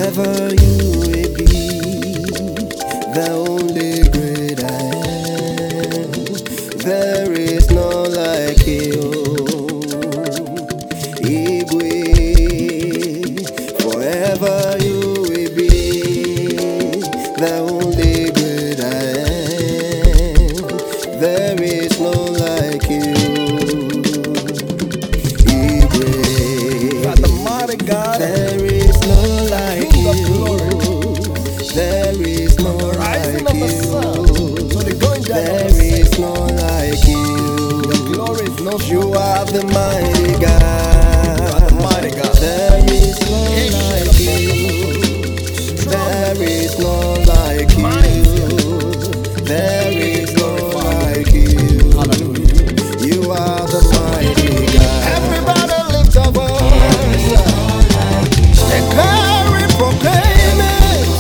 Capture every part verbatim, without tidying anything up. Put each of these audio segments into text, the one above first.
Forever you will be the only great I am. There is no like you, Igwe. Forever you will be the only great I am. There is no like you, Igwe. God, the mighty God. There is no like King of you. glory. There is no Rising like of the you. sun to the going down of There the is same. no like you. Your glory is no You shorter. are the mighty You God. are the mighty God. There is no Ancient like of you. Strong There and is no like Mighty. you. There is no like you. Hallelujah. You are the mighty God. Everybody lift up a voice. Declare it, proclaim it.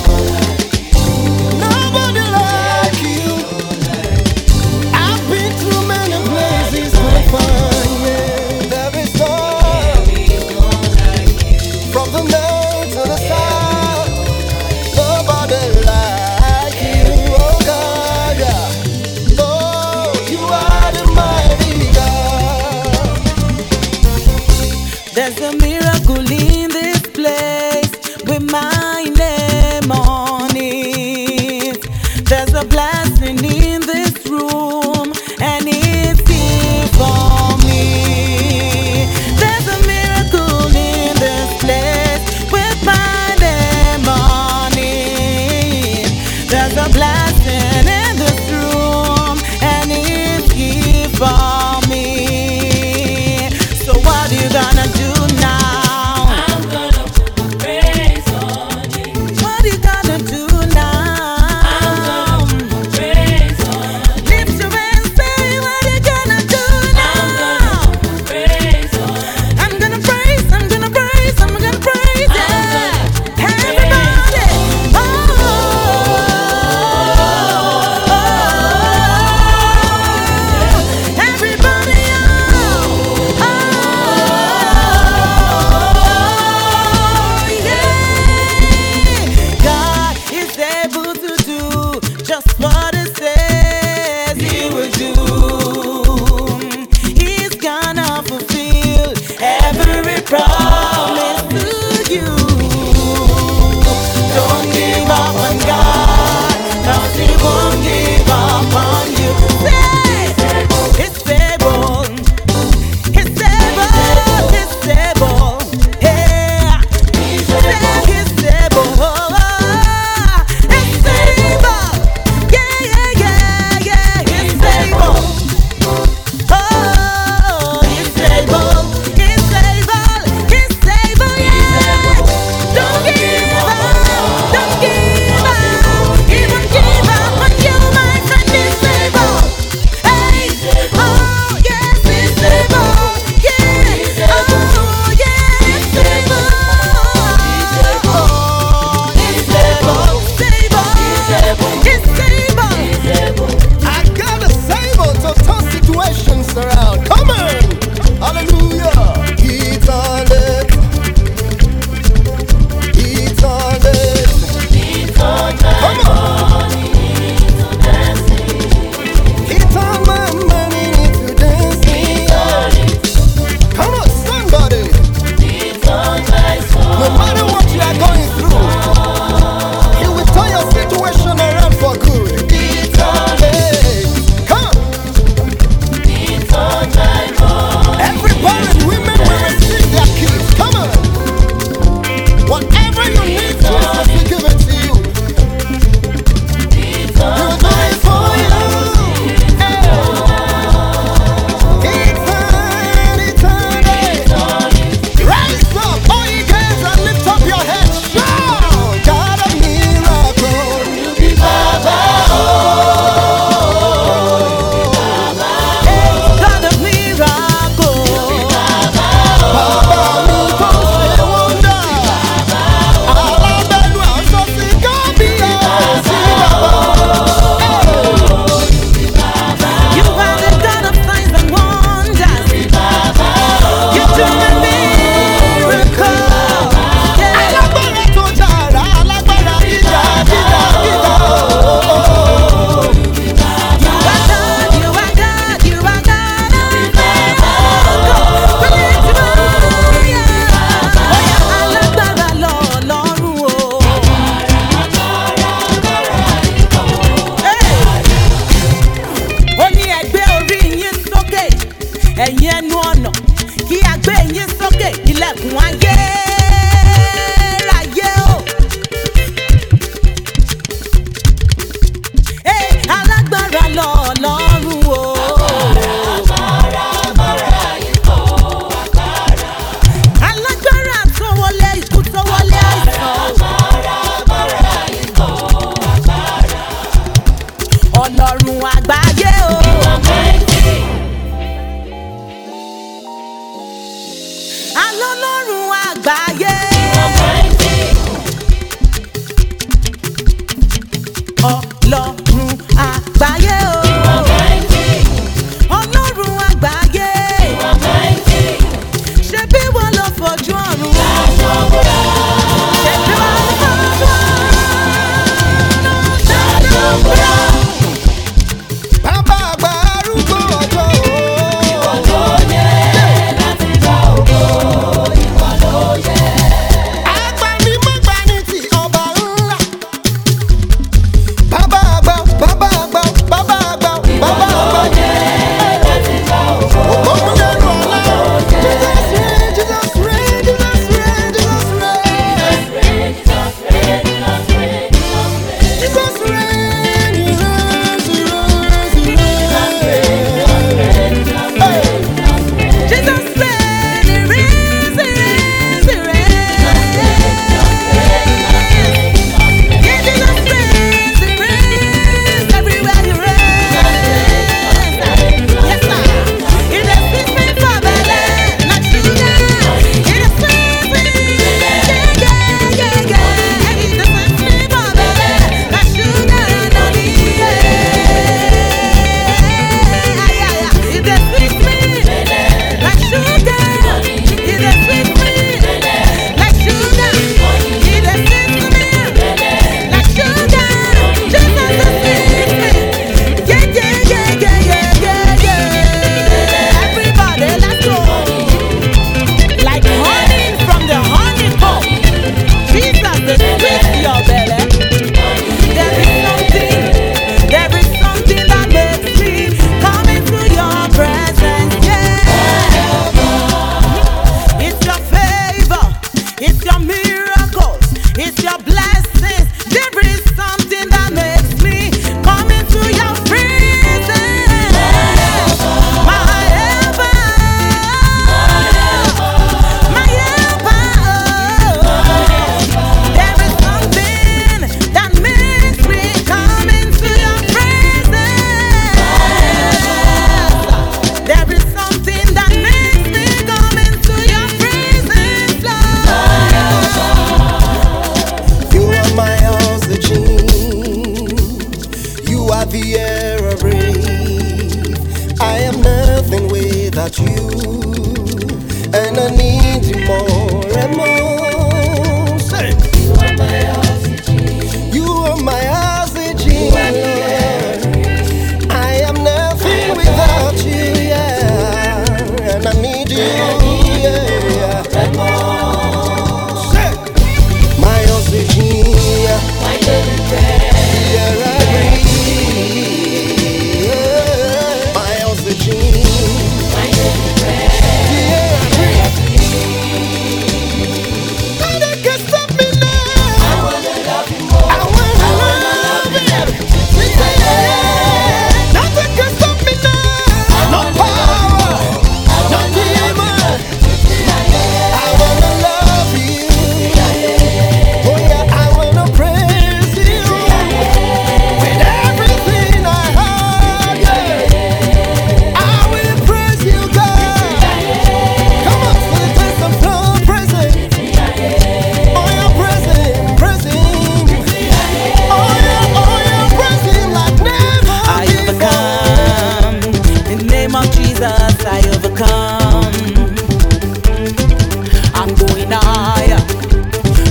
Nobody like you. I've been through many places to find you. There is none. From the north to the south, nobody like you. Oh God, yeah. Oh, you are the mighty God. There's a miracle in this place with my name on it. There's a blessing in this room, and it's here for me. There's a miracle in this place with my name on it. There's a blessing in this room, and it's here for me. So what you gonna do now? I'm gonna put praise on it. What you gonna do now? I'm gonna put praise on it. Lift your hands, say what you gonna do I'm now? gonna put praise on it. I'm gonna praise, I'm gonna praise, I'm gonna praise, yeah. Everybody, oh, everybody, oh, oh, yeah. God is able to do just what He says He will do. He's gonna fulfill every promise to you. Don't give up on God, 'cause He won't give up on you. Say, it's able, it's able, it's able, yeah. Say it's able, it's able, yeah, yeah, yeah, yeah, it's able. Oh, it's able, it's able, it's able, yeah. Don't give up, don't give up. He won't give up on you, my friend. It's able. Hey, oh yes, it's able. Yeah, oh yeah, it's able. Oh, it's able, it's able, it's able. I got a sable to turn situations around. Come on! Hallelujah! It's all it. It's all it. It's on Come my on! money, it's on dancing. It's all my money into dancing. It's on it, Come on, somebody! it's on my soul. No matter what you are going through, He will turn your situation around for good. It's on Hey, come! It's on my money. Every parent, women will receive their kids. Come on! Whatever you need, Jesus will give it to you. It's He on will do it for you. Hey. It's on, it's on, hey. It's on it. Rise up, all you guys, and lift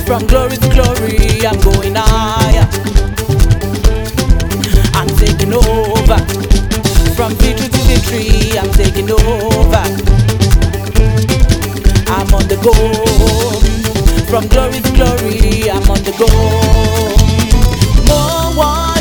From glory to glory, I'm going higher. I'm taking over. From victory to victory, I'm taking over. I'm on the go. From glory to glory, I'm on the go. No one